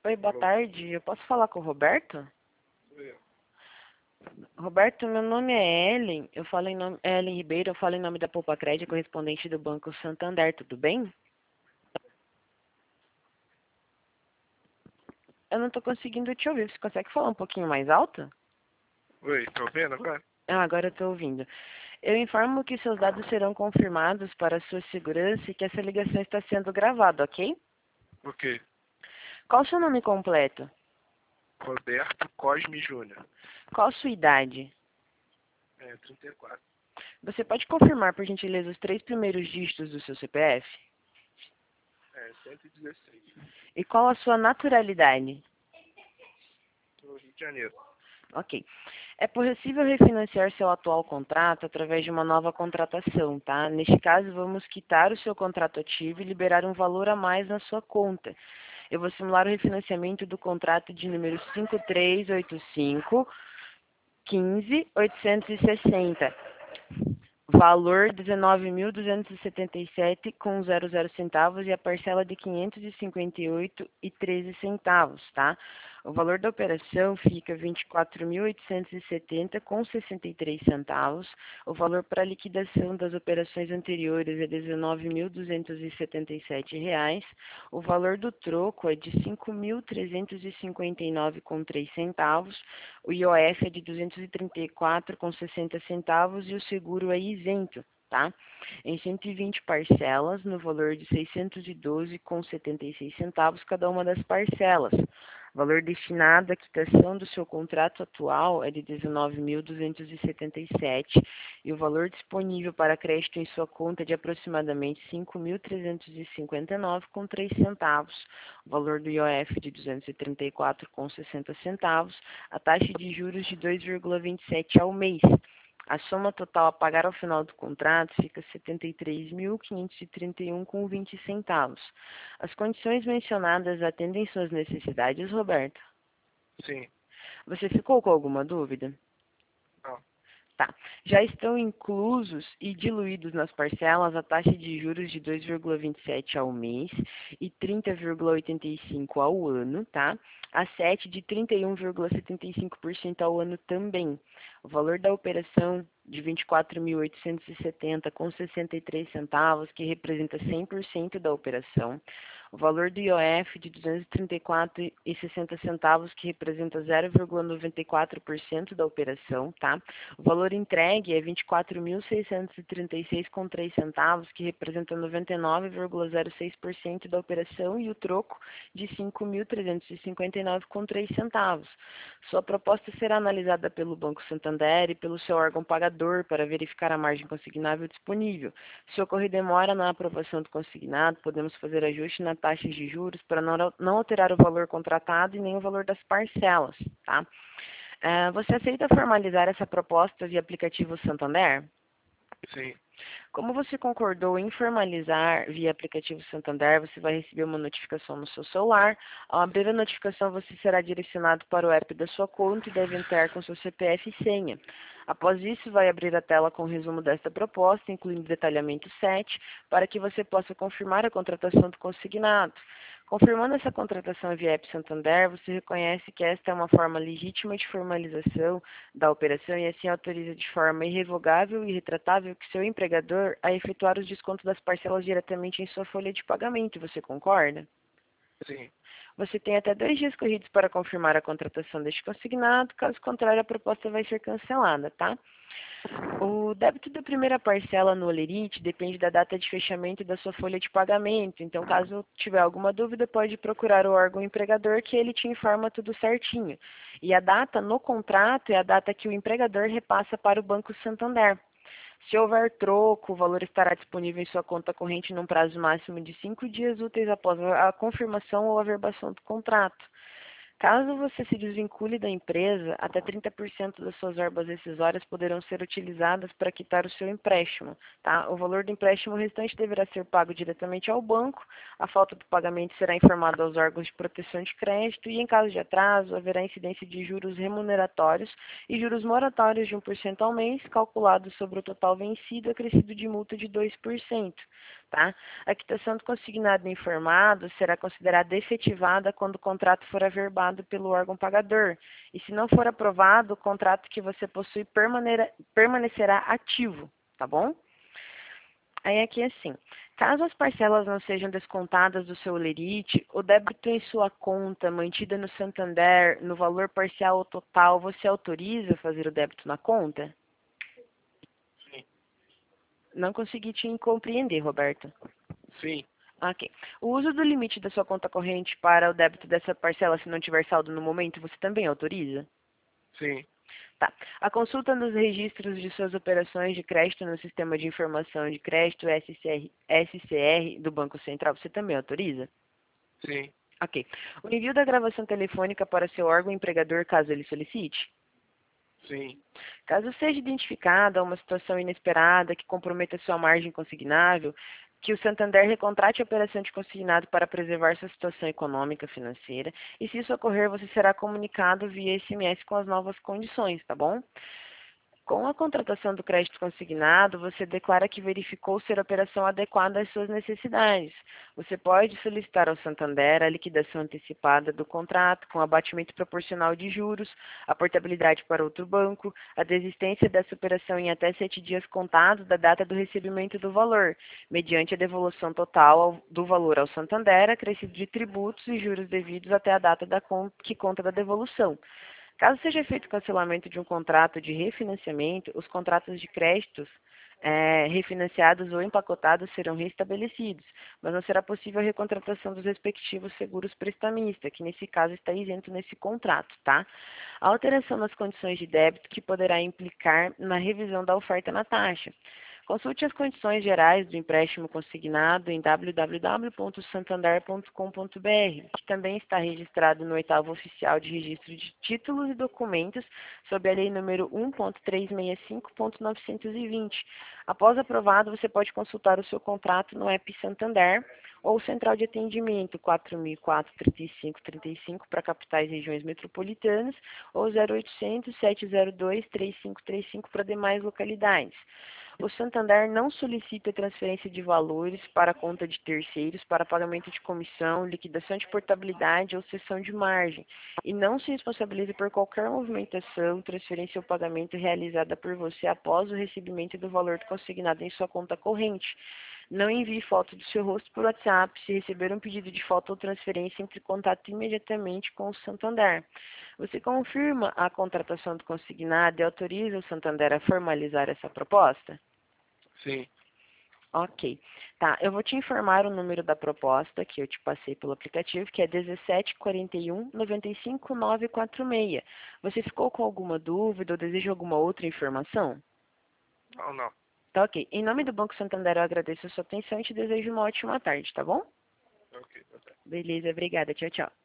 Oi, boa Alô? tarde. Eu posso falar com o Roberto? Sou eu. Roberto, meu nome é Ellen. Eu falo em nome, Ellen Ribeiro. Eu falo em nome da Poupa Crédito, correspondente do Banco Santander. Tudo bem? Eu não estou conseguindo te ouvir. Você consegue falar um pouquinho mais alto? Oi, tá ouvindo agora? Agora eu estou ouvindo. Eu informo que seus dados serão confirmados para sua segurança e que essa ligação está sendo gravada, ok? Ok. Qual o seu nome completo? Roberto Cosme Júnior. Qual a sua idade? 34. Você pode confirmar, por gentileza, os 3 primeiros dígitos do seu CPF? 116. E qual a sua naturalidade? Do Rio de Janeiro. Ok. É possível refinanciar seu atual contrato através de uma nova contratação, tá? Neste caso, vamos quitar o seu contrato ativo e liberar um valor a mais na sua conta. Eu vou simular o refinanciamento do contrato de número 5385 15.860. Valor 19.277 com 00 centavos e a parcela de 558,13 centavos, tá? O valor da operação fica 24.870 com 63 centavos. O valor para liquidação das operações anteriores é 19.277 reais. O valor do troco é de 5.359 com 3 centavos. O IOF é de 234 com 60 centavos e o seguro é isento, tá? Em 120 parcelas, no valor de 612 com 76 centavos cada uma das parcelas. O valor destinado à quitação do seu contrato atual é de 19.277 e o valor disponível para crédito em sua conta é de aproximadamente 5.359 com 3 centavos. O valor do IOF de 234 com 60 centavos, a taxa de juros de 2,27 ao mês. A soma total a pagar ao final do contrato fica 73.531 com 20 centavos. As condições mencionadas atendem suas necessidades, Roberto? Sim. Você ficou com alguma dúvida? Não. Tá. Já estão inclusos e diluídos nas parcelas a taxa de juros de 2,27 ao mês e 30,85 ao ano, tá? A 7 de 31,75% ao ano também. O valor da operação de 24.870 com 63 centavos, que representa 100% da operação. O valor do IOF de 234,60 centavos, que representa 0,94% da operação, tá? O valor entregue é 24.636 com 3 centavos, que representa 99,06% da operação, e o troco de 5.359 com 3 centavos. Sua proposta será analisada pelo Banco Santander e pelo seu órgão pagador para verificar a margem consignável disponível. Se ocorrer demora na aprovação do consignado, podemos fazer ajuste na taxa de juros para não alterar o valor contratado e nem o valor das parcelas, tá? Você aceita formalizar essa proposta via aplicativo Santander? Sim. Como você concordou em formalizar via aplicativo Santander, você vai receber uma notificação no seu celular. Ao abrir a notificação, você será direcionado para o app da sua conta e deve entrar com seu CPF e senha. Após isso, vai abrir a tela com o resumo desta proposta, incluindo detalhamento 7, para que você possa confirmar a contratação do consignado. Confirmando essa contratação via app Santander, você reconhece que esta é uma forma legítima de formalização da operação e assim autoriza de forma irrevogável e retratável que seu empregador a efetuar os descontos das parcelas diretamente em sua folha de pagamento. Você concorda? Sim. Você tem até 2 dias corridos para confirmar a contratação deste consignado, caso contrário a proposta vai ser cancelada, tá? O débito da primeira parcela no Olerite depende da data de fechamento da sua folha de pagamento. Então, caso tiver alguma dúvida, pode procurar o órgão empregador que ele te informa tudo certinho. E a data no contrato é a data que o empregador repassa para o Banco Santander. Se houver troco, o valor estará disponível em sua conta corrente num prazo máximo de 5 dias úteis após a confirmação ou averbação do contrato. Caso você se desvincule da empresa, até 30% das suas verbas rescisórias poderão ser utilizadas para quitar o seu empréstimo, tá? O valor do empréstimo restante deverá ser pago diretamente ao banco, a falta do pagamento será informada aos órgãos de proteção de crédito e, em caso de atraso, haverá incidência de juros remuneratórios e juros moratórios de 1% ao mês, calculados sobre o total vencido, acrescido de multa de 2%. tá? A quitação do consignado informado será considerada efetivada quando o contrato for averbado pelo órgão pagador. E se não for aprovado, o contrato que você possui permanecerá ativo, tá bom? Aí aqui assim, caso as parcelas não sejam descontadas do seu lerite, o débito em sua conta, mantida no Santander, no valor parcial ou total, você autoriza fazer o débito na conta? Sim. Não consegui te compreender, Roberto. Sim. Ok. O uso do limite da sua conta corrente para o débito dessa parcela, se não tiver saldo no momento, você também autoriza? Sim. Tá. A consulta nos registros de suas operações de crédito no Sistema de Informação de Crédito, SCR, do Banco Central, você também autoriza? Sim. Ok. O envio da gravação telefônica para seu órgão empregador, caso ele solicite? Sim. Caso seja identificada uma situação inesperada que comprometa sua margem consignável, que o Santander recontrate a operação de consignado para preservar sua situação econômica financeira, e se isso ocorrer, você será comunicado via SMS com as novas condições, tá bom? Com a contratação do crédito consignado, você declara que verificou ser a operação adequada às suas necessidades. Você pode solicitar ao Santander a liquidação antecipada do contrato, com abatimento proporcional de juros, a portabilidade para outro banco, a desistência dessa operação em até 7 dias contados da data do recebimento do valor, mediante a devolução total do valor ao Santander, acrescido de tributos e juros devidos até a data que conta da devolução. Caso seja feito o cancelamento de um contrato de refinanciamento, os contratos de créditos refinanciados ou empacotados serão restabelecidos, mas não será possível a recontratação dos respectivos seguros prestamistas, que nesse caso está isento nesse contrato, tá? A alteração nas condições de débito que poderá implicar na revisão da oferta na taxa. Consulte as condições gerais do empréstimo consignado em www.santander.com.br, que também está registrado no 8º Oficial de Registro de Títulos e Documentos, sob a Lei número 1.365.920. Após aprovado, você pode consultar o seu contrato no app Santander ou Central de Atendimento 4004-3535 para capitais e regiões metropolitanas ou 0800-702-3535 para demais localidades. O Santander não solicita transferência de valores para a conta de terceiros para pagamento de comissão, liquidação de portabilidade ou cessão de margem e não se responsabiliza por qualquer movimentação, transferência ou pagamento realizada por você após o recebimento do valor consignado em sua conta corrente. Não envie foto do seu rosto por WhatsApp. Se receber um pedido de foto ou transferência, entre em contato imediatamente com o Santander. Você confirma a contratação do consignado e autoriza o Santander a formalizar essa proposta? Sim. Ok. Tá, eu vou te informar o número da proposta que eu te passei pelo aplicativo, que é 1741-95946. Você ficou com alguma dúvida ou deseja alguma outra informação? Não, não. Tá ok. Em nome do Banco Santander, eu agradeço a sua atenção e te desejo uma ótima tarde, tá bom? Ok, tá certo. Beleza, obrigada. Tchau, tchau.